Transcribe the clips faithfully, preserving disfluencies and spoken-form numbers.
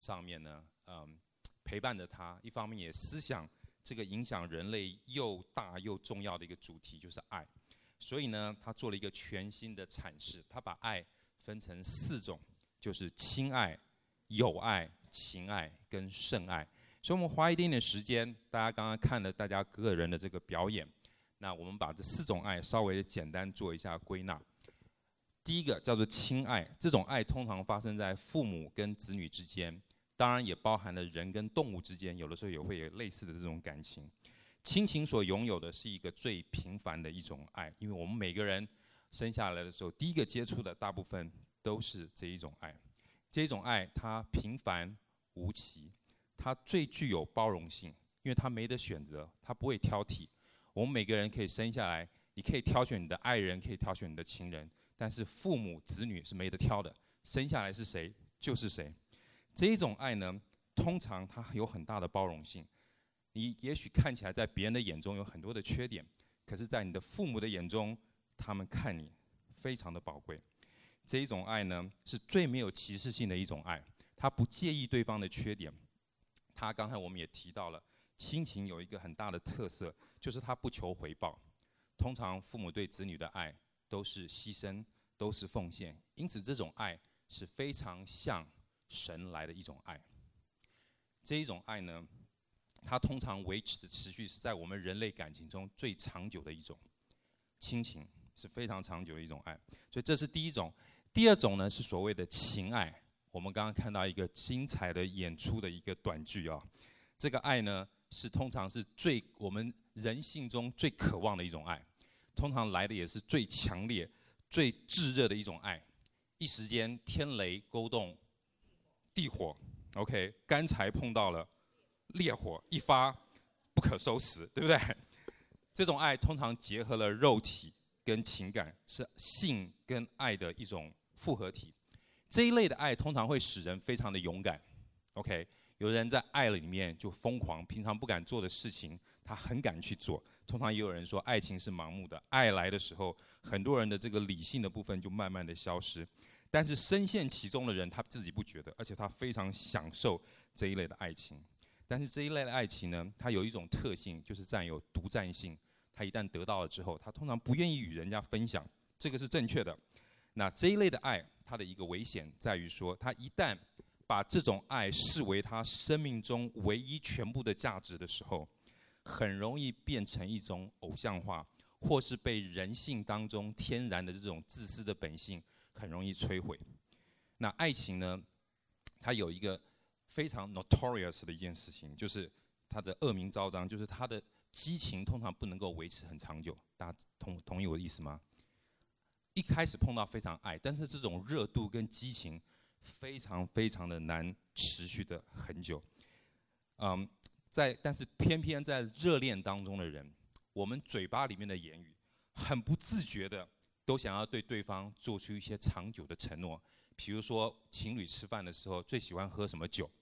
上面呢，嗯，陪伴着他，一方面也思想这个影响人类又大又重要的一个主题，就是爱。所以呢，他做了一个全新的阐释，他把爱分成四种，就是亲爱、友爱、情爱跟圣爱。所以我们花一点点时间，大家刚刚看了大家个人的这个表演，那我们把这四种爱稍微简单做一下归纳。第一个叫做亲爱，这种爱通常发生在父母跟子女之间，当然也包含了人跟动物之间，有的时候也会有类似的这种感情。亲情所拥有的是一个最平凡的一种爱，因为我们每个人生下来的时候，第一个接触的大部分都是这一种爱。这一种爱它平凡无奇，它最具有包容性，因为它没得选择，它不会挑剔。我们每个人可以生下来，你可以挑选你的爱人，可以挑选你的情人，但是父母子女是没得挑的，生下来是谁就是谁。这一种爱呢，通常它有很大的包容性。你也许看起来在别人的眼中有很多的缺点，可是在你的父母的眼中，他们看你非常的宝贵。这一种爱呢，是最没有歧视性的一种爱，他不介意对方的缺点。他刚才我们也提到了，亲情有一个很大的特色，就是他不求回报。通常父母对子女的爱都是牺牲，都是奉献，因此这种爱是非常像神来的一种爱。这一种爱呢，它通常维持的持续是在我们人类感情中最长久的一种亲情，是非常长久的一种爱。所以这是第一种。第二种呢，是所谓的情爱。我们刚刚看到一个精彩的演出的一个短剧啊，这个爱呢，是通常是最我们人性中最渴望的一种爱，通常来的也是最强烈、最炙热的一种爱。一时间天雷勾动地火 ，OK， 干柴碰到了烈火，一发不可收拾，对不对？这种爱通常结合了肉体跟情感，是性跟爱的一种复合体。这一类的爱通常会使人非常的勇敢 ，OK， 有人在爱里面就疯狂，平常不敢做的事情，他很敢去做。通常也有人说，爱情是盲目的，爱来的时候，很多人的这个理性的部分就慢慢的消失。但是深陷其中的人，他自己不觉得，而且他非常享受这一类的爱情。但是这一类的爱情呢，它有一种特性，就是占有独占性。他一旦得到了之后，他通常不愿意与人家分享，这个是正确的。那这一类的爱，它的一个危险在于说，他一旦把这种爱视为他生命中唯一全部的价值的时候，很容易变成一种偶像化，或是被人性当中天然的这种自私的本性很容易摧毁。那爱情呢，它有一个非常 notorious 的一件事情，就是它的恶名昭彰，就是它的激情通常不能够维持很长久。大家 同, 同意我的意思吗？一开始碰到非常爱，但是这种热度跟激情非常非常的难持续的很久。嗯，在但是偏偏在热恋当中的人，我们嘴巴里面的言语很不自觉的都想要对对方做出一些长久的承诺。比如说情侣吃饭的时候最喜欢喝什么酒？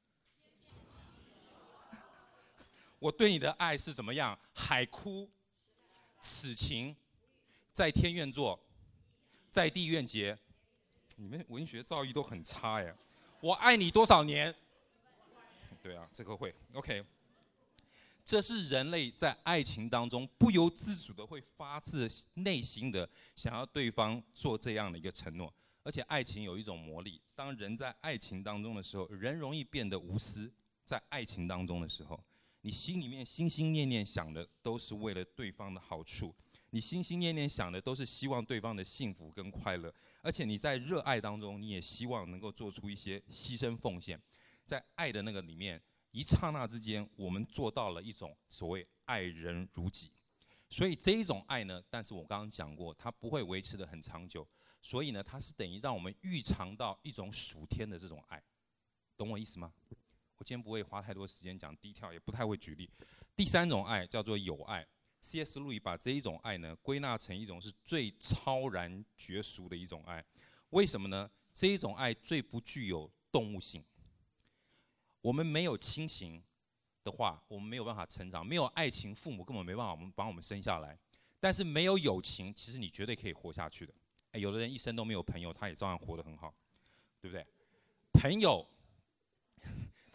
我对你的爱是怎么样？海枯、此情、在天愿作，在地愿结。你们文学造诣都很差耶！我爱你多少年？对啊，这个会 OK。这是人类在爱情当中不由自主的会发自内心的想要对方做这样的一个承诺。而且爱情有一种魔力，当人在爱情当中的时候，人容易变得无私。在爱情当中的时候，你心里面心心念念想的都是为了对方的好处，你心心念念想的都是希望对方的幸福跟快乐，而且你在热爱当中，你也希望能够做出一些牺牲奉献。在爱的那个里面，一刹那之间，我们做到了一种所谓爱人如己。所以这一种爱呢，但是我刚刚讲过，它不会维持得很长久。所以呢，它是等于让我们预尝到一种属天的这种爱，懂我意思吗？我今天不会花太多时间讲detail，也不太会举例。第三种爱叫做友爱。C S 路易把这一种爱呢归纳成一种是最超然绝俗的一种爱。为什么呢？这一种爱最不具有动物性。我们没有亲情的话，我们没有办法成长；没有爱情，父母根本没办法我们把我们生下来。但是没有友情，其实你绝对可以活下去的。哎，有的人一生都没有朋友，他也照样活得很好，对不对？朋友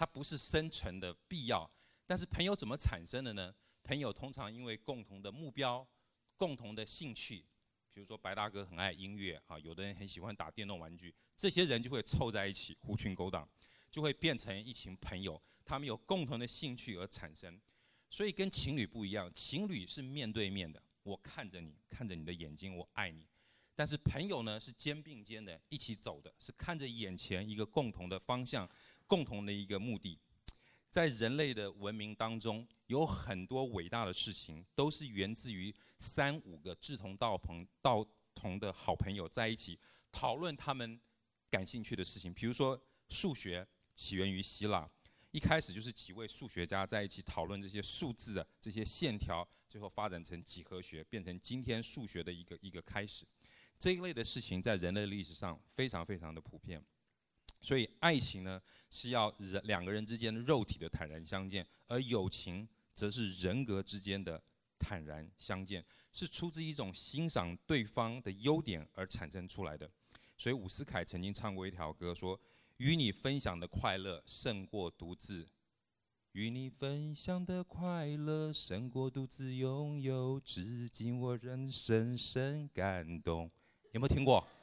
它不是生存的必要。但是朋友怎么产生的呢？朋友通常因为共同的目标、共同的兴趣，比如说白大哥很爱音乐啊，有的人很喜欢打电动玩具，这些人就会凑在一起，狐群狗党，就会变成一群朋友。他们有共同的兴趣而产生，所以跟情侣不一样，情侣是面对面的，我看着你，看着你的眼睛，我爱你。但是朋友呢，是肩并肩的一起走的，是看着眼前一个共同的方向，共同的一个目的。在人类的文明当中，有很多伟大的事情都是源自于三五个志同道朋道同的好朋友在一起讨论他们感兴趣的事情。比如说数学起源于希腊，一开始就是几位数学家在一起讨论这些数字的这些线条，最后发展成几何学，变成今天数学的一个一个开始。这一类的事情在人类历史上非常非常的普遍。所以爱情呢，是要人两个人之间肉体的坦然相见，而友情则是人格之间的坦然相见，是出自一种欣赏对方的优点而产生出来的。所以伍思凯曾经唱过一条歌说，与你分享的快乐胜过独自，与你分享的快乐胜过独自拥有，至今我仍深深感动。有没有听过？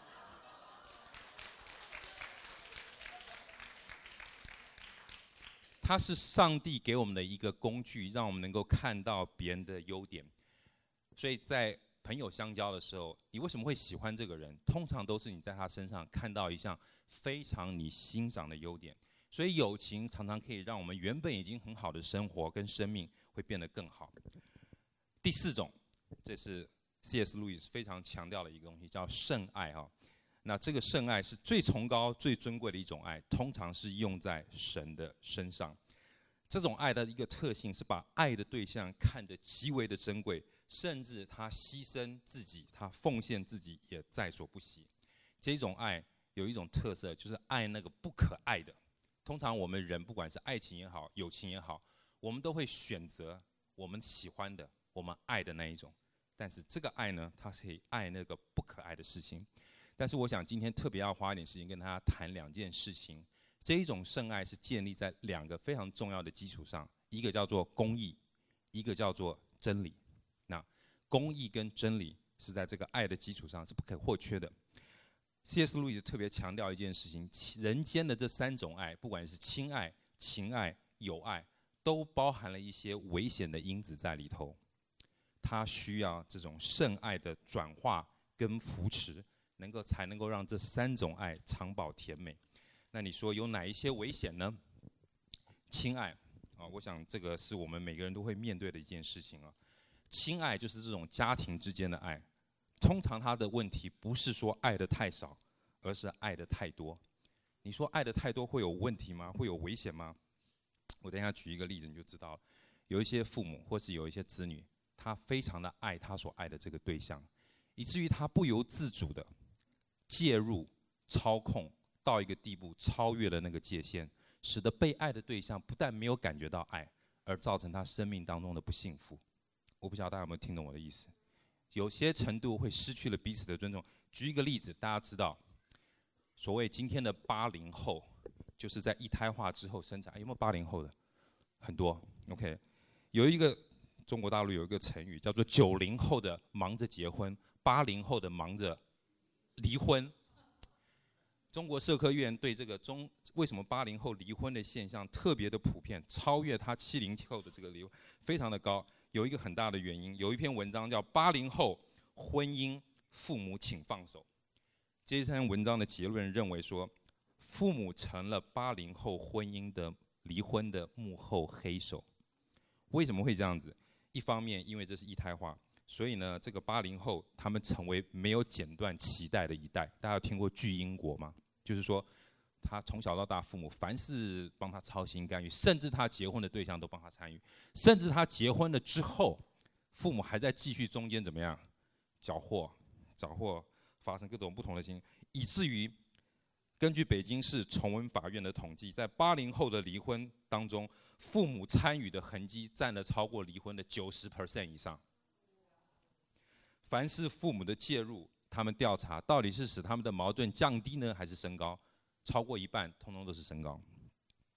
它是上帝给我们的一个工具，让我们能够看到别人的优点。所以在朋友相交的时候，你为什么会喜欢这个人？通常都是你在他身上看到一项非常你欣赏的优点。所以友情常常可以让我们原本已经很好的生活跟生命会变得更好。第四种，这是 C S 路易斯非常强调的一个东西，叫圣爱哈。那这个圣爱是最崇高、最尊贵的一种爱，通常是用在神的身上。这种爱的一个特性是把爱的对象看得极为的珍贵，甚至他牺牲自己，他奉献自己也在所不惜。这种爱有一种特色，就是爱那个不可爱的。通常我们人不管是爱情也好，友情也好，我们都会选择我们喜欢的、我们爱的那一种。但是这个爱呢，它是可以爱那个不可爱的事情。但是我想今天特别要花一点时间跟大家谈两件事情。这一种圣爱是建立在两个非常重要的基础上，一个叫做公义，一个叫做真理。那公义跟真理是在这个爱的基础上是不可或缺的。C S 路易斯特别强调一件事情，人间的这三种爱，不管是亲爱、情爱、友爱，都包含了一些危险的因子在里头。它需要这种圣爱的转化跟扶持，能够才能够让这三种爱长保甜美。那你说有哪一些危险呢？亲爱啊，我想这个是我们每个人都会面对的一件事情啊。亲爱就是这种家庭之间的爱，通常它的问题不是说爱的太少，而是爱的太多。你说爱的太多会有问题吗？会有危险吗？我等一下举一个例子你就知道了。有一些父母或是有一些子女，他非常的爱他所爱的这个对象，以至于他不由自主的介入、操控到一个地步，超越了那个界限，使得被爱的对象不但没有感觉到爱，而造成他生命当中的不幸福。我不晓得大家有没有听懂我的意思？有些程度会失去了彼此的尊重。举一个例子，大家知道，所谓今天的八零后，就是在一胎化之后生产。有没有八零后的？很多。OK， 有一个中国大陆有一个成语叫做九零后的忙着结婚，八零后的忙着离婚。中国社科院对这个中为什么八零后离婚的现象特别的普遍，超越他七零后的这个离婚非常的高。有一个很大的原因，有一篇文章叫《八零后婚姻父母请放手》。这篇文章的结论认为说，父母成了八零后婚姻的离婚的幕后黑手。为什么会这样子？一方面，因为这是一胎化，所以呢，这个八零后他们成为没有剪断脐带的一代。大家有听过巨婴国吗？就是说，他从小到大，父母凡事帮他操心干预，甚至他结婚的对象都帮他参与，甚至他结婚了之后，父母还在继续中间怎么样缴获、缴获，发生各种不同的情形，以至于根据北京市崇文法院的统计，在八零后的离婚当中，父母参与的痕迹占了超过离婚的 百分之九十 以上。凡是父母的介入，他们调查到底是使他们的矛盾降低呢，还是升高？超过一半，通通都是升高。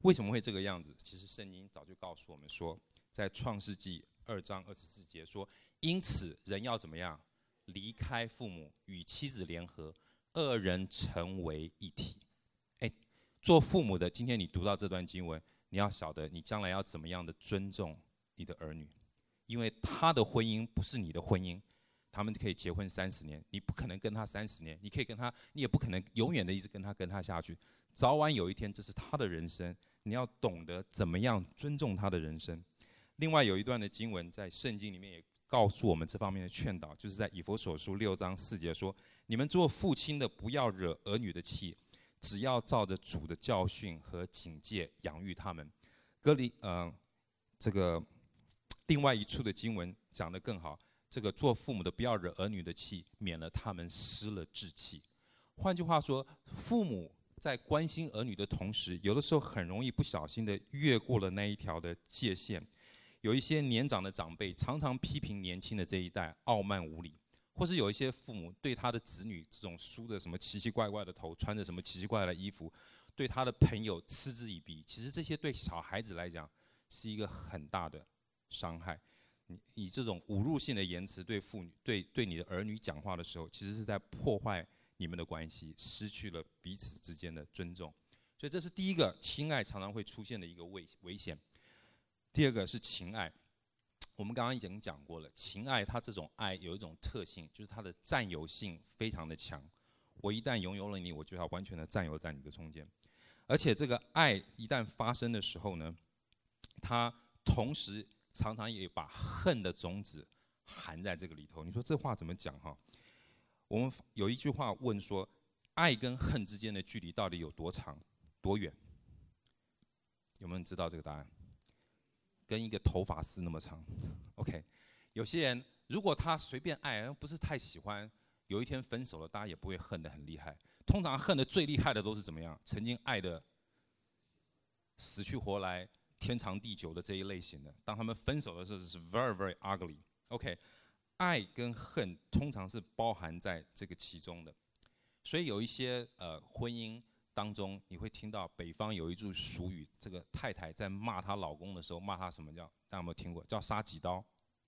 为什么会这个样子？其实圣经早就告诉我们说，在创世纪二章二十四节说，因此人要怎么样？离开父母，与妻子联合，二人成为一体。哎，做父母的，今天你读到这段经文，你要晓得你将来要怎么样的尊重你的儿女，因为他的婚姻不是你的婚姻。他们可以结婚三十年，你不可能跟他三十年，你可以跟他，你也不可能永远的一直跟他跟他下去。早晚有一天，这是他的人生，你要懂得怎么样尊重他的人生。另外有一段的经文在圣经里面也告诉我们这方面的劝导，就是在以弗所书六章四节说：你们做父亲的，不要惹儿女的气，只要照着主的教训和警戒养育他们。哥林呃，这个另外一处的经文讲得更好。这个做父母的不要惹儿女的气，免了他们失了志气。换句话说，父母在关心儿女的同时，有的时候很容易不小心的越过了那一条的界限。有一些年长的长辈常常批评年轻的这一代傲慢无礼，或是有一些父母对他的子女这种梳着什么奇奇怪怪的头，穿着什么奇奇怪怪的衣服，对他的朋友嗤之以鼻。其实这些对小孩子来讲是一个很大的伤害。你以这种侮辱性的言辞对父女、对对你的儿女讲话的时候，其实是在破坏你们的关系，失去了彼此之间的尊重。所以这是第一个，亲爱常常会出现的一个危危险。第二个是情爱，我们刚刚已经讲过了，情爱它这种爱有一种特性，就是它的占有性非常的强。我一旦拥有了你，我就要完全的占有在你的中间。而且这个爱一旦发生的时候呢，它同时常常也把恨的种子含在这个里头。你说这话怎么讲哈？我们有一句话问说，爱跟恨之间的距离到底有多长、多远？有没有人知道这个答案？跟一个头发丝那么长。OK， 有些人如果他随便爱，不是太喜欢，有一天分手了，大家也不会恨得很厉害。通常恨得最厉害的都是怎么样？曾经爱的死去活来、天长地久的这一类型的，当他们分手的时候是 very very ugly。OK， 爱跟恨通常是包含在这个其中的，所以有一些呃婚姻当中，你会听到北方有一句俗语，这个太太在骂她老公的时候，骂他什么叫？大家有没有听过？叫杀几刀？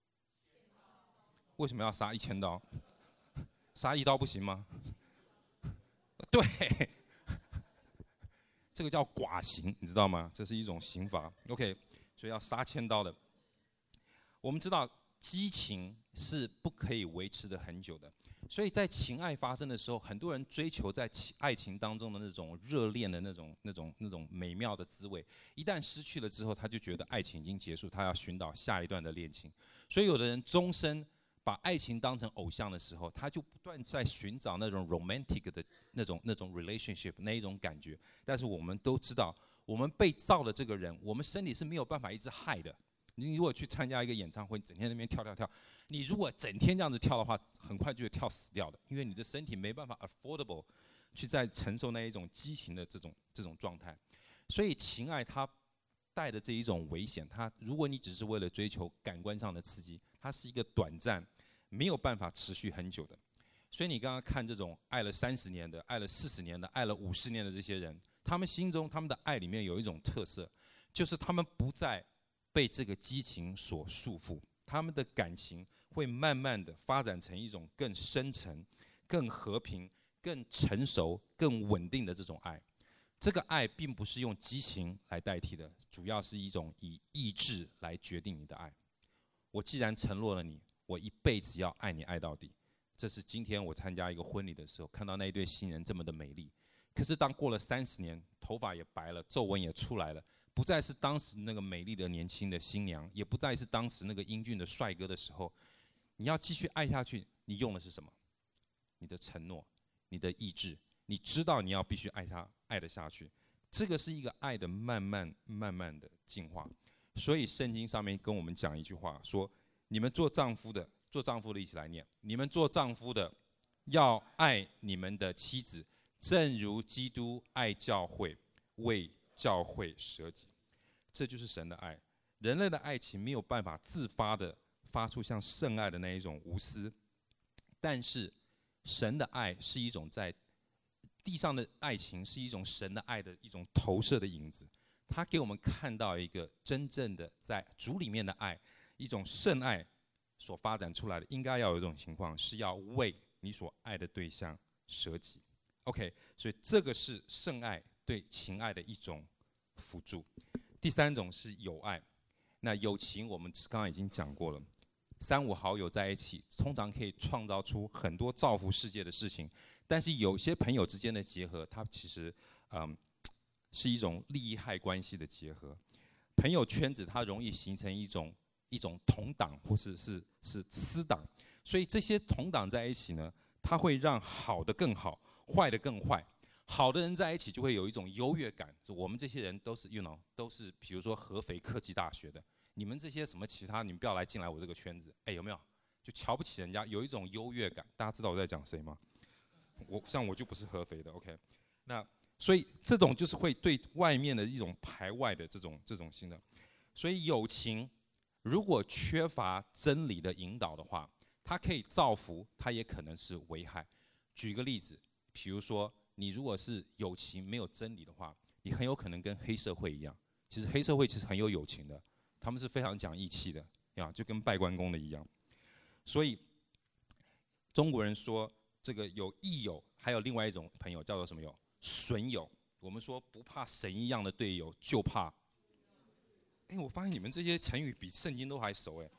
为什么要杀一千刀？杀一刀不行吗？对，这个叫剐刑，你知道吗？这是一种刑罚。OK， 所以要杀千刀的。我们知道激情是不可以维持的很久的，所以在情爱发生的时候，很多人追求在爱情当中的那种热恋的那种、那种、那种美妙的滋味，一旦失去了之后，他就觉得爱情已经结束，他要寻找下一段的恋情。所以有的人终身把爱情当成偶像的时候，他就不断在寻找那种 romantic 的那种、那种 relationship 那一种感觉。但是我们都知道，我们被造的这个人，我们身体是没有办法一直嗨的。你如果去参加一个演唱会，整天在那边跳跳跳，你如果整天这样子跳的话，很快就会跳死掉的，因为你的身体没办法 affordable 去再承受那一种激情的这种这种状态。所以情爱它带的这一种危险，它如果你只是为了追求感官上的刺激，它是一个短暂，没有办法持续很久的。所以你刚刚看这种爱了三十年的、爱了四十年的、爱了五十年的这些人，他们心中他们的爱里面有一种特色，就是他们不再被这个激情所束缚，他们的感情会慢慢的发展成一种更深沉、更和平、更成熟、更稳定的这种爱。这个爱并不是用激情来代替的，主要是一种以意志来决定你的爱。我既然承诺了你，我一辈子要爱你爱到底。这是今天我参加一个婚礼的时候，看到那一对新人这么的美丽。可是当过了三十年，头发也白了，皱纹也出来了，不再是当时那个美丽的年轻的新娘，也不再是当时那个英俊的帅哥的时候，你要继续爱下去，你用的是什么？你的承诺，你的意志，你知道你要必须爱他，爱得下去。这个是一个爱的慢慢慢慢的进化。所以圣经上面跟我们讲一句话，说你们做丈夫的，做丈夫的一起来念，你们做丈夫的要爱你们的妻子，正如基督爱教会，为教会舍己。这就是神的爱。人类的爱情没有办法自发的发出像圣爱的那一种无私，但是神的爱是一种在地上的爱情，是一种神的爱的一种投射的影子。 他给我们看到一个真正的在主里面的爱，一种圣爱所发展出来的，应该要有一种情况，是要为你所爱的对象舍己。OK， 所以这个是圣爱对情爱的一种辅助。第三种是友爱，那友情我们刚刚已经讲过了，三五好友在一起，通常可以创造出很多造福世界的事情。但是有些朋友之间的结合，它其实嗯是一种利益害关系的结合。朋友圈子它容易形成一种一种同党或是是是私党，所以这些同党在一起呢，它会让好的更好，坏的更坏。好的人在一起就会有一种优越感，我们这些人都是 you know 都是比如说合肥科技大学的，你们这些什么其他，你们不要来进来我这个圈子，哎，有没有？就瞧不起人家，有一种优越感。大家知道我在讲谁吗？我像我就不是合肥的 ，OK， 那所以这种就是会对外面的一种排外的这种这种性的，所以友情如果缺乏真理的引导的话，它可以造福，它也可能是危害。举个例子，比如说你如果是友情没有真理的话，你很有可能跟黑社会一样。其实黑社会其实很有友情的，他们是非常讲义气的，呀，就跟拜关公的一样。所以中国人说这个有义友，还有另外一种朋友叫做什么友？损友。我们说不怕神一样的队友，就怕。哎，我发现你们这些成语比圣经都还熟哎。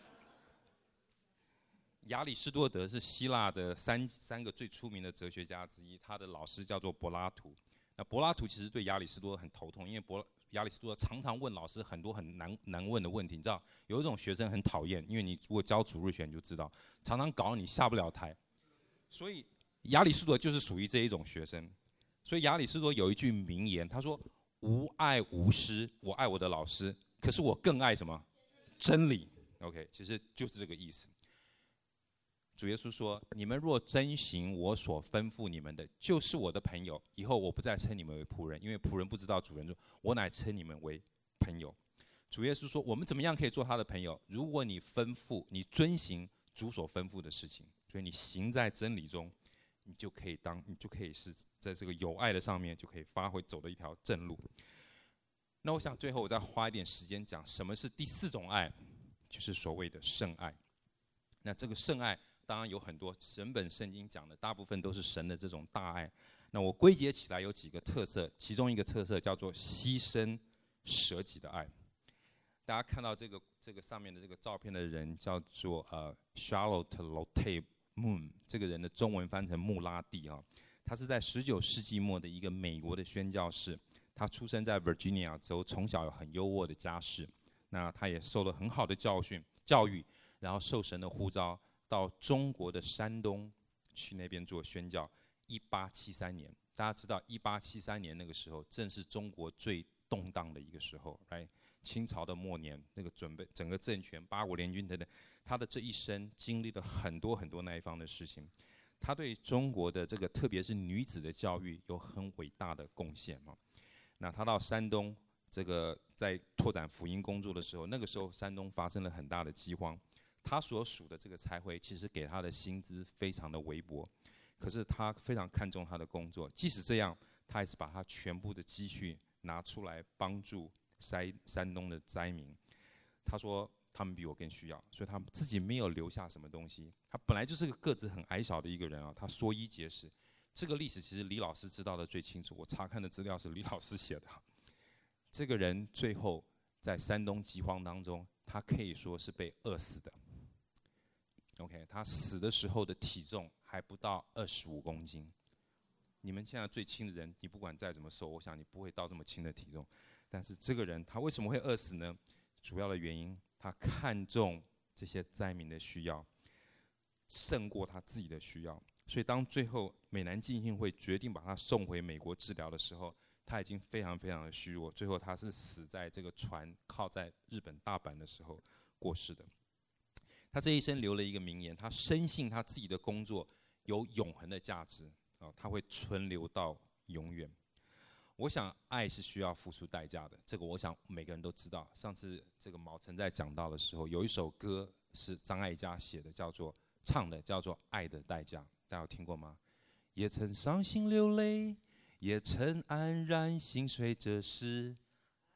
亚里士多德是希腊的三三个最出名的哲学家之一，他的老师叫做柏拉图。那柏拉图其实对亚里士多德很头痛，因为柏亚里士多德常常问老师很多很难难问的问题。你知道，有一种学生很讨厌，因为你如果教主日学你就知道，常常搞你下不了台。所以亚里士多德就是属于这一种学生。所以亚里士多德有一句名言，他说：“无爱无师，我爱我的老师，可是我更爱什么？真理。” OK， 其实就是这个意思。主耶稣说：“你们若遵行我所吩咐你们的，就是我的朋友。以后我不再称你们为仆人，因为仆人不知道主人说，我乃称你们为朋友。”主耶稣说：“我们怎么样可以做他的朋友？如果你吩咐，你遵行主所吩咐的事情，所以你行在真理中，你就可以当，你就可以是在这个有爱的上面，就可以发挥走的一条正路。”那我想最后我再花一点时间讲什么是第四种爱，就是所谓的圣爱。那这个圣爱当然有很多，整本圣经讲的大部分都是神的这种大爱。那我归结起来有几个特色，其中一个特色叫做牺牲舍己的爱。大家看到这个这个上面的这个照片的人叫做呃 Charlotte Lotte Moon， 这个人的中文翻成穆拉蒂啊，他是在十九世纪末的一个美国的宣教士，他出生在 Virginia 州，从小有很优渥的家世，那他也受了很好的教训教育，然后受神的呼召，到中国的山东去那边做宣教。一八七三年，大家知道一八七三年那个时候正是中国最动荡的一个时候，来清朝的末年，那个准备整个政权、八国联军等等，他的这一生经历了很多很多那一方的事情。他对中国的这个特别是女子的教育有很伟大的贡献嘛。那他到山东这个在拓展福音工作的时候，那个时候山东发生了很大的饥荒。他所属的这个差会其实给他的薪资非常的微薄，可是他非常看重他的工作，即使这样，他还是把他全部的积蓄拿出来帮助山山东的灾民。他说他们比我更需要，所以他自己没有留下什么东西。他本来就是个个子很矮小的一个人啊，他缩衣节食。这个历史其实李老师知道的最清楚，我查看的资料是李老师写的。这个人最后在山东饥荒当中，他可以说是被饿死的。OK， 他死的时候的体重还不到二十五公斤。你们现在最轻的人，你不管再怎么瘦，我想你不会到这么轻的体重。但是这个人他为什么会饿死呢？主要的原因，他看重这些灾民的需要，胜过他自己的需要。所以当最后美南浸信会决定把他送回美国治疗的时候，他已经非常非常的虚弱。最后他是死在这个船靠在日本大阪的时候过世的。他这一生留了一个名言，他深信他自己的工作有永恒的价值，啊，他会存留到永远。我想爱是需要付出代价的，这个我想每个人都知道。上次这个毛晨在讲到的时候，有一首歌是张艾嘉写的，叫做唱的叫做《爱的代价》，大家有听过吗？也曾伤心流泪，也曾黯然心碎，这是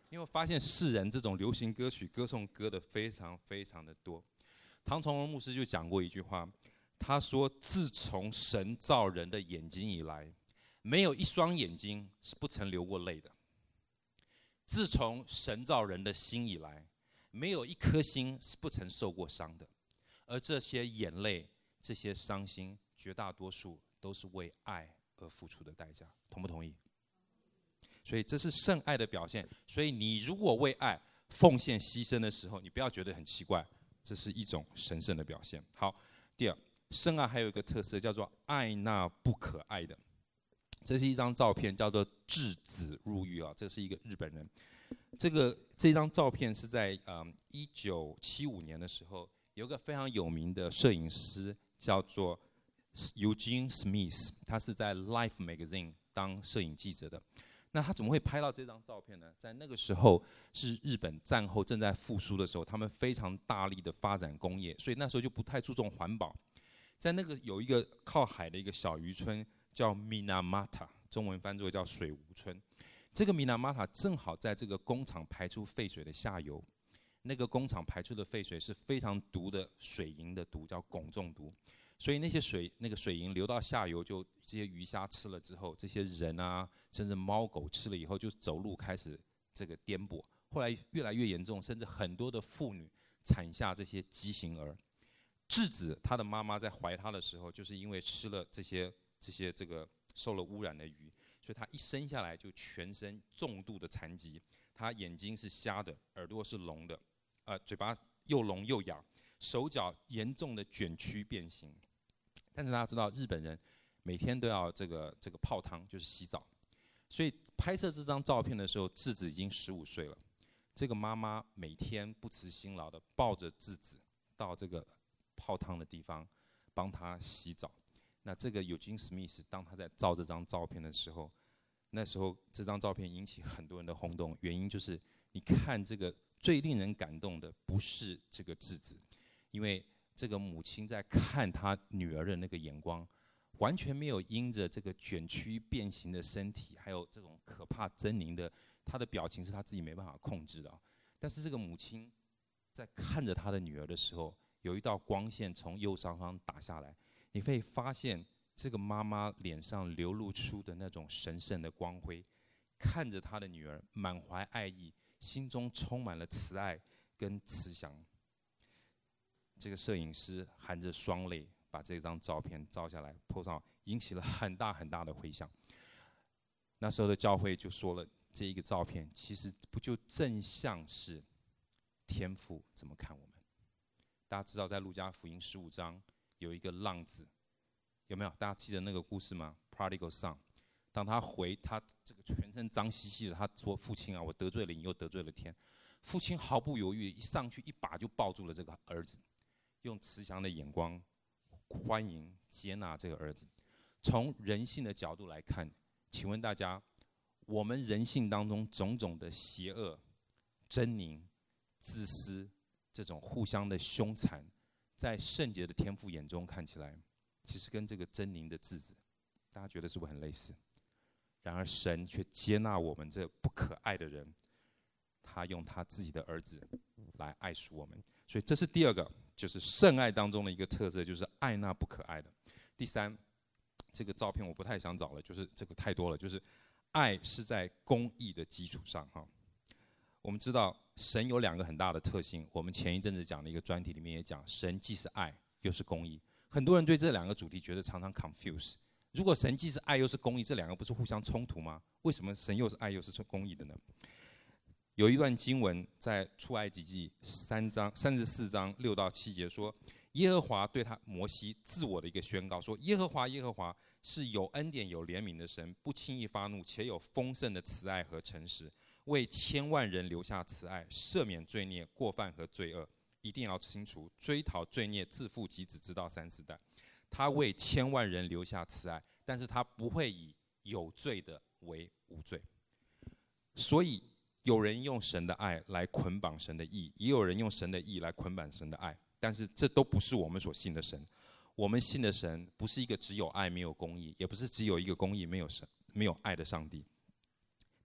你有没有发现世人这种流行歌曲歌颂歌的非常非常的多？唐崇荣牧师就讲过一句话，他说：“自从神造人的眼睛以来，没有一双眼睛是不曾流过泪的；自从神造人的心以来，没有一颗心是不曾受过伤的。而这些眼泪、这些伤心，绝大多数都是为爱而付出的代价。”同不同意？所以这是圣爱的表现。所以你如果为爱奉献牺牲的时候，你不要觉得很奇怪，这是一种神圣的表现。好，第二，圣爱还有一个特色叫做爱那不可爱的。这是一张照片，叫做稚子入狱啊，这是一个日本人。这个这张照片是在嗯一九七五年的时候，有一个非常有名的摄影师叫做 Eugene Smith， 他是在 Life Magazine 当摄影记者的。那他怎么会拍到这张照片呢？在那个时候是日本战后正在复苏的时候，他们非常大力的发展工业，所以那时候就不太注重环保。在那个有一个靠海的一个小渔村叫 Minamata， 中文翻作叫水无村。这个 Minamata 正好在这个工厂排出废水的下游，那个工厂排出的废水是非常毒的水银的毒，叫汞中毒。所以那些水那个水银流到下游，就这些鱼虾吃了之后，这些人啊，甚至猫狗吃了以后，就走路开始这个颠簸。后来越来越严重，甚至很多的妇女产下这些畸形儿。稚子他的妈妈在怀他的时候，就是因为吃了这些这些这个受了污染的鱼，所以他一生下来就全身重度的残疾。他眼睛是瞎的，耳朵是聋的，呃，嘴巴又聋又哑，手脚严重的卷曲变形。但是大家知道，日本人每天都要这个这个泡汤，就是洗澡。所以拍摄这张照片的时候，稚子已经十五岁了。这个妈妈每天不辞辛劳的抱着稚子到这个泡汤的地方帮他洗澡。那这个Eugene Smith当他在照这张照片的时候，那时候这张照片引起很多人的轰动，原因就是你看这个最令人感动的不是这个稚子，因为这个母亲在看她女儿的那个眼光，完全没有因着这个卷曲变形的身体，还有这种可怕狰狞的，她的表情是她自己没办法控制的。但是这个母亲在看着她的女儿的时候，有一道光线从右上方打下来，你可以发现这个妈妈脸上流露出的那种神圣的光辉，看着她的女儿满怀爱意，心中充满了慈爱跟慈祥。这个摄影师含着双泪把这张照片照下来 po 上，引起了很大很大的回响。那时候的教会就说了，这一个照片其实不就正像是天父怎么看我们？大家知道在路加福音十五章有一个浪子，有没有？大家记得那个故事吗 ？Prodigal son， 当他回，他这个全身脏兮兮的，他说：“父亲啊，我得罪了你，又得罪了天。”父亲毫不犹豫，一上去一把就抱住了这个儿子，用慈祥的眼光欢迎接纳这个儿子。从人性的角度来看，请问大家，我们人性当中种种的邪恶、狰狞、自私，这种互相的凶残，在圣洁的天父眼中看起来，其实跟这个狰狞的稚子，大家觉得是不是很类似？然而神却接纳我们这不可爱的人，他用他自己的儿子来爱赎我们。所以这是第二个，就是圣爱当中的一个特色，就是爱那不可爱的。第三，这个照片我不太想找了，就是这个太多了，就是爱是在公义的基础上哈。我们知道神有两个很大的特性，我们前一阵子讲的一个专题里面也讲，神既是爱又是公义。很多人对这两个主题觉得常常 confuse。如果神既是爱又是公义，这两个不是互相冲突吗？为什么神又是爱又是公义的呢？有一段经文在出埃及记三章三十四章六到七节说，耶和华对他摩西自我的一个宣告说，耶和华耶和华是有恩典有怜悯的神，不轻易发怒，且有丰盛的慈爱和诚实，为千万人留下慈爱，赦免罪孽过犯和罪恶，一定要清除，追讨罪孽，自父及子直到三四代。他为千万人留下慈爱，但是他不会以有罪的为无罪。所以有人用神的爱来捆绑神的义，也有人用神的义来捆绑神的爱，但是这都不是我们所信的神。我们信的神不是一个只有爱没有公义，也不是只有一个公义没有神没有爱的上帝。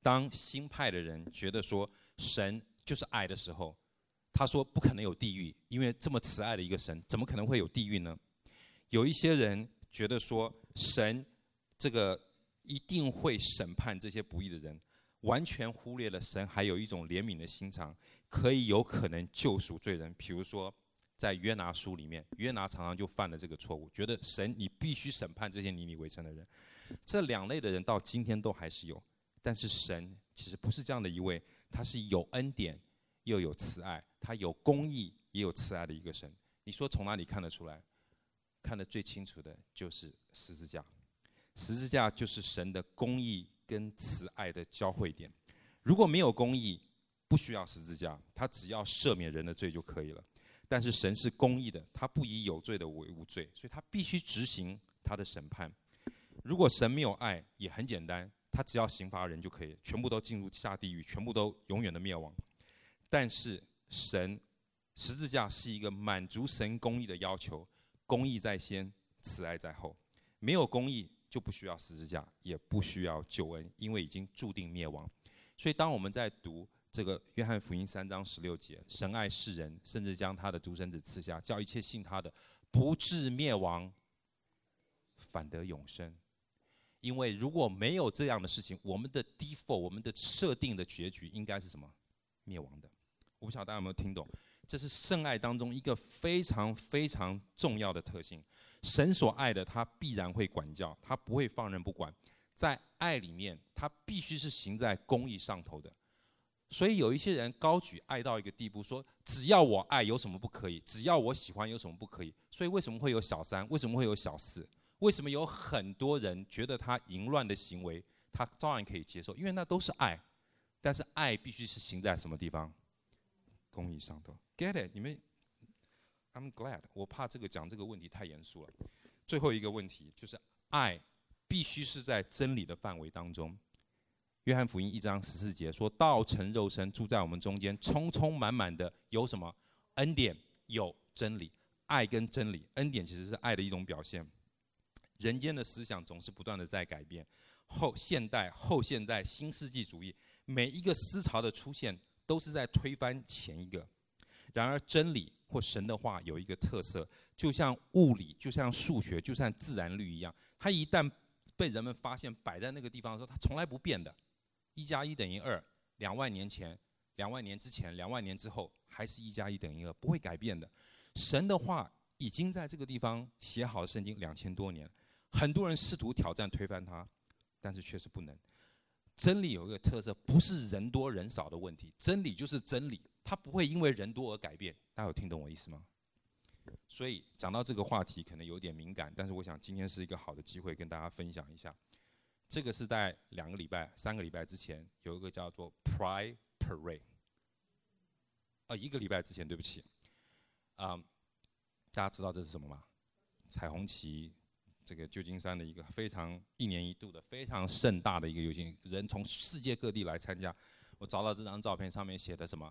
当新派的人觉得说神就是爱的时候，他说不可能有地狱，因为这么慈爱的一个神，怎么可能会有地狱呢？有一些人觉得说神这个一定会审判这些不义的人，完全忽略了神还有一种怜悯的心肠，可以有可能救赎罪人。比如说在约拿书里面，约拿常常就犯了这个错误，觉得神你必须审判这些尼尼微城的人。这两类的人到今天都还是有，但是神其实不是这样的一位，他是有恩典又有慈爱，他有公义也有慈爱的一个神。你说从哪里看得出来？看得最清楚的就是十字架。十字架就是神的公义跟慈爱的交汇点。如果没有公义，不需要十字架，他只要赦免人的罪就可以了。但是神是公义的，他不以有罪的为无罪，所以他必须执行他的审判。如果神没有爱，也很简单，他只要刑罚人就可以，全部都进入下地狱，全部都永远的灭亡。但是神十字架是一个满足神公义的要求，公义在先，慈爱在后。没有公义就不需要十字架，也不需要救恩，因为已经注定灭亡。所以当我们在读这个约翰福音三章十六节，神爱世人，甚至将他的独生子赐下，叫一切信他的不至灭亡，反得永生。因为如果没有这样的事情，我们的 default 我们的设定的结局应该是什么？灭亡的。我不晓得大家有没有听懂，这是圣爱当中一个非常非常重要的特性。神所爱的他必然会管教，他不会放任不管。在爱里面，他必须是行在公义上头的。所以有一些人高举爱到一个地步，说只要我爱有什么不可以，只要我喜欢有什么不可以。所以为什么会有小三？为什么会有小四？为什么有很多人觉得他淫乱的行为他照然可以接受？因为那都是爱。但是爱必须是行在什么地方？公义上头。 Get it？ 你们 I'm glad。 我怕这个讲这个问题太严肃了。最后一个问题就是爱必须是在真理的范围当中。约翰福音一章十四节说，道成肉身住在我们中间，充充满满的有什么？恩典，有真理。爱跟真理，恩典其实是爱的一种表现。人间的思想总是不断的在改变，后现代、后现代、新世纪主义，每一个思潮的出现都是在推翻前一个。然而真理或神的话有一个特色，就像物理，就像数学，就像自然律一样，它一旦被人们发现摆在那个地方的时候，它从来不变的。一加一等于二，两万年前、两万年之前、两万年之后，还是一加一等于二，不会改变的。神的话已经在这个地方写好圣经两千多年，很多人试图挑战推翻它，但是确实不能。真理有一个特色，不是人多人少的问题，真理就是真理，它不会因为人多而改变。大家有听懂我意思吗？所以讲到这个话题可能有点敏感，但是我想今天是一个好的机会跟大家分享一下。这个是在两个礼拜、三个礼拜之前有一个叫做 Pride Parade， 呃，一个礼拜之前，对不起，啊、嗯，大家知道这是什么吗？彩虹旗，这个旧金山的一个非常一年一度的非常盛大的一个游行，人从世界各地来参加。我找到这张照片，上面写的什么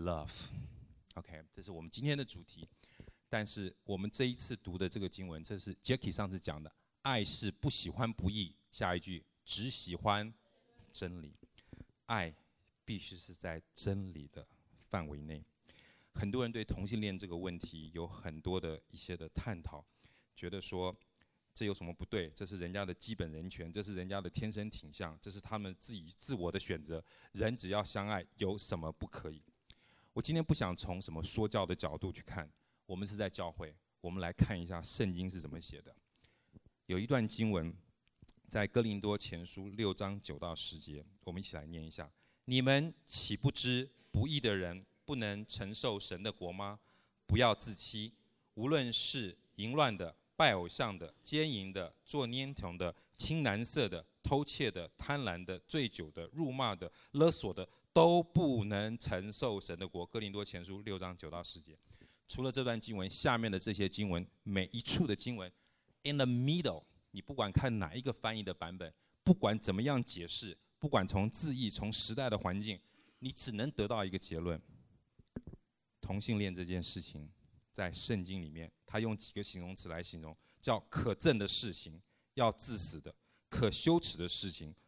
？Love。OK， 这是我们今天的主题。但是我们这一次读的这个经文，这是 Jackie 上次讲的，爱是不喜欢不义。下一句，只喜欢真理。爱必须是在真理的范围内。很多人对同性恋这个问题有很多的一些的探讨，觉得说这有什么不对？这是人家的基本人权，这是人家的天生倾向，这是他们自己自我的选择。人只要相爱，有什么不可以？我今天不想从什么说教的角度去看，我们是在教会，我们来看一下圣经是怎么写的。有一段经文在哥林多前书六章九到十节，我们一起来念一下。你们岂不知不义的人不能承受神的国吗？不要自欺，无论是淫乱的、拜偶像的、奸淫的、做拈童的、青蓝色的、偷窃的、贪婪的、醉酒的、辱骂的、勒索的，都不能承受神的国。哥林多前书六章九到十节。除了这段经文，下面的这些经文，每一处的经文 in the middle， 你不管看哪一个翻译的版本，不管怎么样解释，不管从字义、从时代的环境，你只能得到一个结论：同性恋这件事情，在圣经里面，他用几个形容词来形容，叫可憎的事情，要致死的；可羞耻的事情，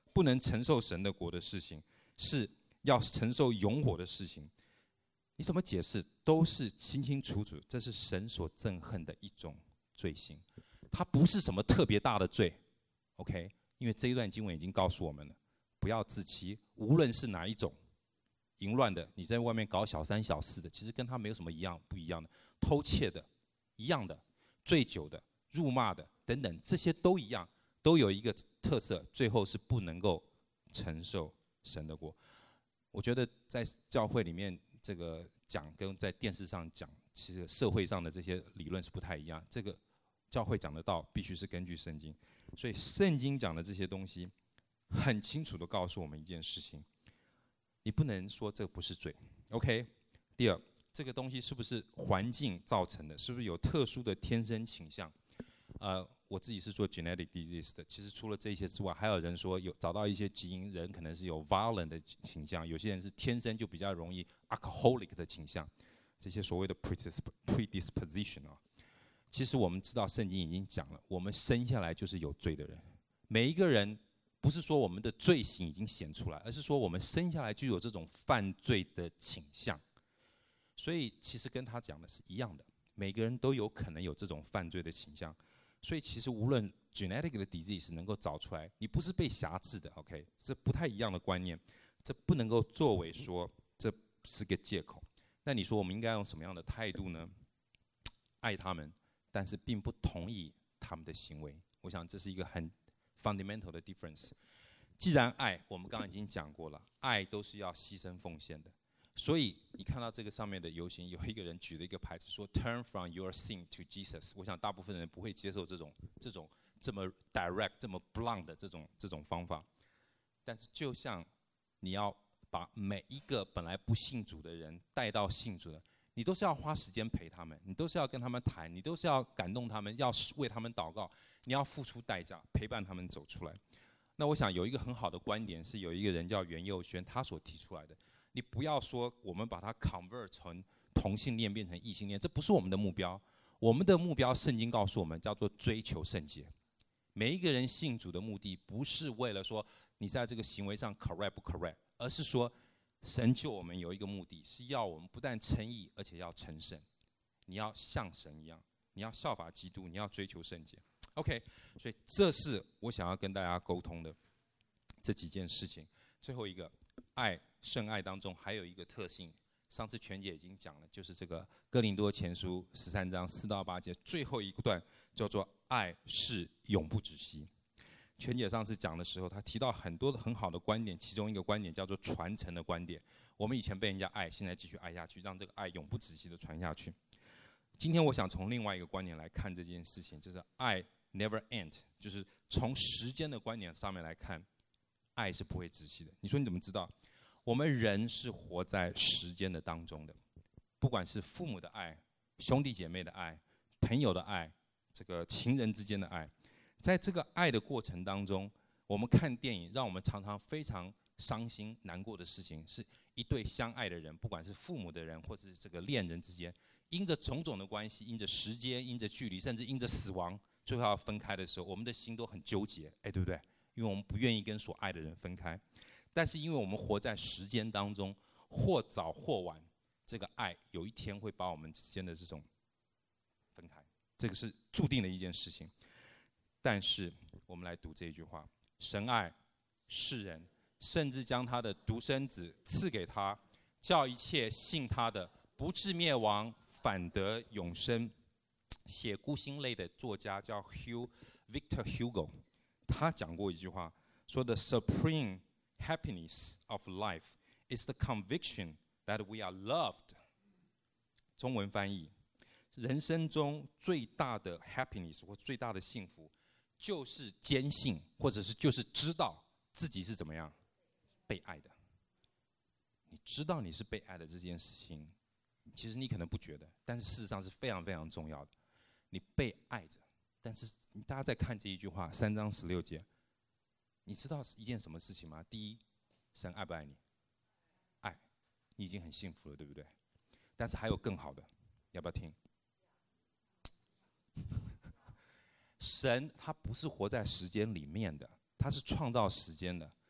不能承受神的国的事情，是要承受永火的事情。你怎么解释都是清清楚楚，这是神所憎恨的一种罪行，它不是什么特别大的罪 ，OK？ 因为这一段经文已经告诉我们了，不要自欺，无论是哪一种，淫乱的，你在外面搞小三小四的，其实跟他没有什么一样不一样的，偷窃的，一样的，醉酒的，辱骂的等等，这些都一样，都有一个特色，最后是不能够承受神的国。我觉得在教会里面，这个讲跟在电视上讲，其实社会上的这些理论是不太一样。这个教会讲得到，必须是根据圣经。所以圣经讲的这些东西，很清楚地告诉我们一件事情：你不能说这不是罪。OK。第二，这个东西是不是环境造成的？是不是有特殊的天生倾向？呃，我自己是做 genetic disease 的。其实除了这些之外，还有人说有找到一些基因，人可能是有 violent 的倾向，有些人是天生就比较容易 alcoholic 的倾向，这些所谓的 predisposition 啊。其实我们知道圣经已经讲了，我们生下来就是有罪的人。每一个人不是说我们的罪行已经显出来，而是说我们生下来就有这种犯罪的倾向。所以其实跟他讲的是一样的，每个人都有可能有这种犯罪的倾向。所以其实无论 genetic 的 disease 能够找出来，你不是被辖制的 ，OK？ 这不太一样的观念，这不能够作为说这是个借口。那你说我们应该用什么样的态度呢？爱他们，但是并不同意他们的行为。我想这是一个很 fundamental 的 difference。既然爱，我们刚刚已经讲过了，爱都是要牺牲奉献的。所以你看到这个上面的游行，有一个人举了一个牌子说 "Turn from your sin to Jesus"。我想大部分人不会接受这种这种这么 direct、这么 blunt 的这种这种方法。但是就像你要把每一个本来不信主的人带到信主的，你都是要花时间陪他们，你都是要跟他们谈，你都是要感动他们，要为他们祷告，你要付出代价陪伴他们走出来。那我想有一个很好的观点是有一个人叫袁佑轩，他所提出来的。你不要说我们把它 convert 成同性恋变成异性恋，这不是我们的目标。我们的目标，圣经告诉我们，叫做追求圣洁。每一个人信主的目的，不是为了说你在这个行为上 correct 不 correct， 而是说神救我们有一个目的，是要我们不但称义，而且要成圣。你要像神一样，你要效法基督，你要追求圣洁。OK， 所以这是我想要跟大家沟通的这几件事情。最后一个，爱。圣爱当中还有一个特性，上次全姐已经讲了，就是这个哥林多前书十三章四到八节最后一段叫做“爱是永不止息”。全姐上次讲的时候，她提到很多很好的观点，其中一个观点叫做传承的观点。我们以前被人家爱，现在继续爱下去，让这个爱永不止息的传下去。今天我想从另外一个观点来看这件事情，就是爱 never end， 就是从时间的观点上面来看，爱是不会止息的。你说你怎么知道？我们人是活在时间的当中的，不管是父母的爱、兄弟姐妹的爱、朋友的爱、这个情人之间的爱，在这个爱的过程当中，我们看电影，让我们常常非常伤心难过的事情，是一对相爱的人，不管是父母的人或是这个恋人之间，因着种种的关系，因着时间，因着距离，甚至因着死亡，最后要分开的时候，我们的心都很纠结，哎，对不对？因为我们不愿意跟所爱的人分开。但是因为我们活在时间当中，或早或晚，这个爱有一天会把我们之间的这种分开，这个是注定的一件事情。但是我们来读这一句话：神爱世人，甚至将他的独生子赐给他，叫一切信他的不至灭亡，反得永生。写孤星泪的作家叫 Hugh Victor Hugo， 他讲过一句话，说的 Supreme happiness of life is the conviction that we are loved。 中文翻译，人生中最大的 happiness 或最大的幸福，就是坚信，或者是就是知道自己是怎么样被爱的。你知道你是被爱的这件事情，其实你可能不觉得，但是事实上是非常非常重要的。你被爱着，但是大家在看这一句话，三章十六节，你知道一件什么事情吗？第一，神爱不爱你？爱，你已经很幸福了，对不对？但是还有更好的，要不要听？神他不是活在时间里面的，他是创造时间的。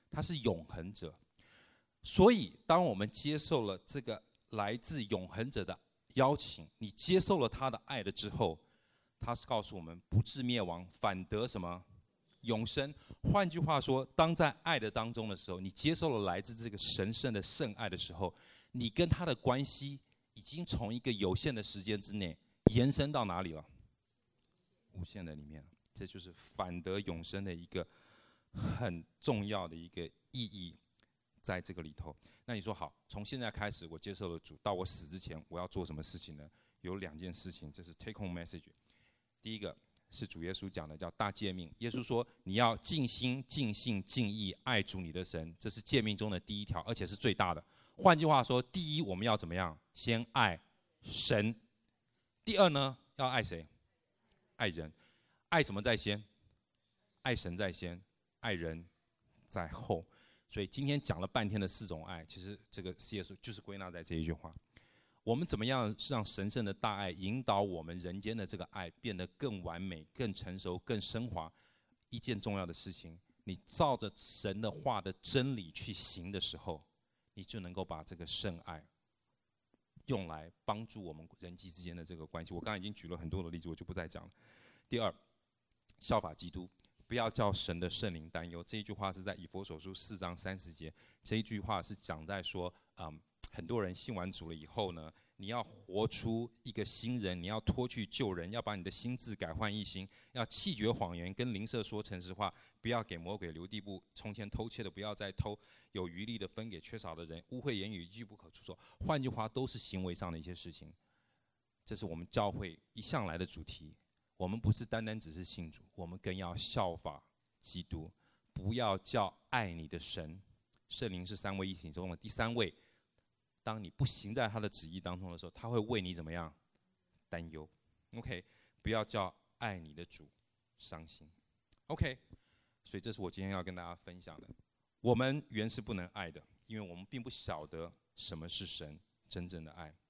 他是永恒者。所以，当我们接受了这个来自永恒者的邀请，你接受了他的爱了之后，他是告诉我们不至灭亡，反得什么？永生。换句话说，当在爱的当中的时候，你接受了来自这个神圣的圣爱的时候，你跟他的关系已经从一个有限的时间之内延伸到哪里了？无限的里面。这就是反得永生的一个很重要的一个意义，在这个里头。那你说好，从现在开始我接受了主，到我死之前我要做什么事情呢？有两件事情，这是 take home message。第一个是主耶稣讲的，叫大诫命。耶稣说你要尽心、尽性、尽意爱主你的神，这是诫命中的第一条，而且是最大的。换句话说，第一我们要怎么样？先爱神。第二呢，要爱谁？爱人。爱什么在先？爱神在先，爱人在后。所以今天讲了半天的四种爱，其实这个C S就是归纳在这一句话。我们怎么样让神圣的大爱引导我们人间的这个爱变得更完美、更成熟、更升华？一件重要的事情，你照着神的话的真理去行的时候，你就能够把这个圣爱用来帮助我们人际之间的这个关系。我刚才已经举了很多的例子，我就不再讲了。第二，效法基督，不要叫神的圣灵担忧。这一句话是在以弗所书四章三十节。这一句话是讲在说，嗯，很多人信完主了以后呢，你要活出一个新人，你要脱去旧人，要把你的心志改换一新，要弃绝谎言，跟邻舍说诚实话，不要给魔鬼留地步。从前偷窃的不要再偷，有余力的分给缺少的人，污秽言语一句不可出说。换句话，都是行为上的一些事情。这是我们教会一向来的主题。我们不是单单只是信主，我们更要效法基督。不要叫爱你的神，圣灵是三位一体中的第三位。当你不行在他的旨意当中的时候，他会为你怎么样担忧 ？OK， 不要叫爱你的主伤心。OK， 所以这是我今天要跟大家分享的。我们原是不能爱的，因为我们并不晓得什么是神真正的爱。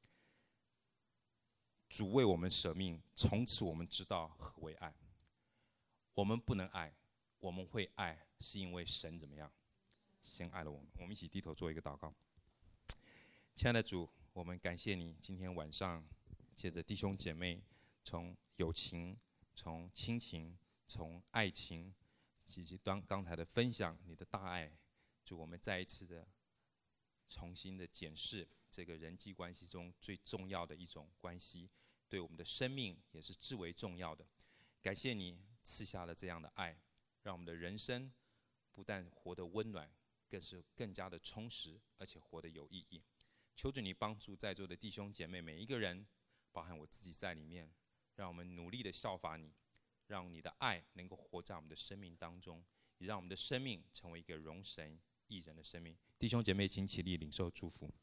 主为我们舍命，从此我们知道何为爱。我们不能爱，我们会爱，是因为神怎么样？先爱了我们。我们一起低头做一个祷告。亲爱的主，我们感谢你今天晚上借着弟兄姐妹从友情、从亲情、从爱情，以及刚刚才的分享你的大爱，主，我们再一次的重新的检视这个人际关系中最重要的一种关系，对我们的生命也是至为重要的。感谢你赐下了这样的爱，让我们的人生不但活得温暖，更是更加的充实，而且活得有意义。求主你帮助在座的弟兄姐妹每一个人，包含我自己在里面，让我们努力的效法你，让你的爱能够活在我们的生命当中，也让我们的生命成为一个荣神益人的生命。弟兄姐妹，请起立领受祝福。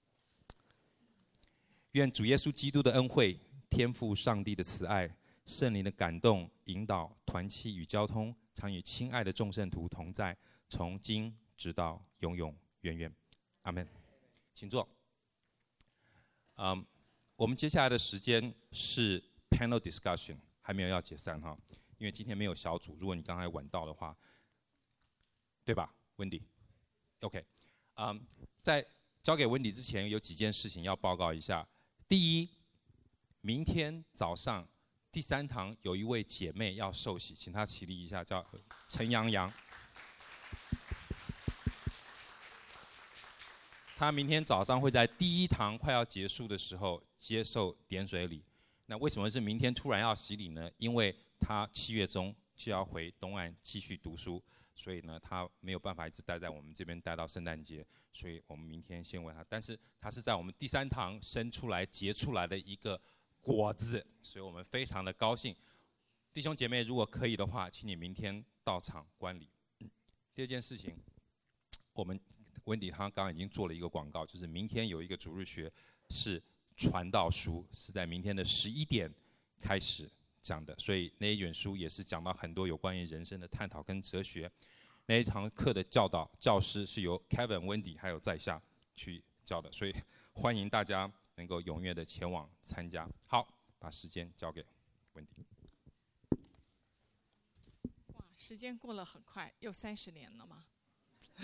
愿主耶稣基督的恩惠、天父上帝的慈爱、圣灵的感动、引导、团契与交通，常与亲爱的众圣徒同在，从今直到永永远远。阿们。请坐。嗯，我们接下来的时间是 panel discussion， 还没有要解散哈，因为今天没有小组。如果你刚才晚到的话，对吧 ，Wendy？OK， 嗯，在交给 Wendy 之前，有几件事情要报告一下。第一，明天早上第三堂有一位姐妹要受洗，请她起立一下，叫陈洋洋。她明天早上会在第一堂快要结束的时候接受点水礼。那为什么是明天突然要洗礼呢？因为她七月中就要回东岸继续读书，所以呢，她没有办法一直待在我们这边待到圣诞节，所以我们明天先为她。但是她是在我们第三堂生出来结出来的一个果子，所以我们非常的高兴。弟兄姐妹，如果可以的话，请你明天到场观礼。第二件事情，我们温迪他刚刚已经做了一个广告，就是明天有一个主日学是传道书，是在明天的十一点开始讲的，所以那一卷书也是讲到很多有关于人生的探讨跟哲学。那一堂课的教导教师是由 Kevin、温迪还有在下去教的，所以欢迎大家能够踊跃的前往参加。好，把时间交给温迪。 哇，时间过了很快，又三十年了吗？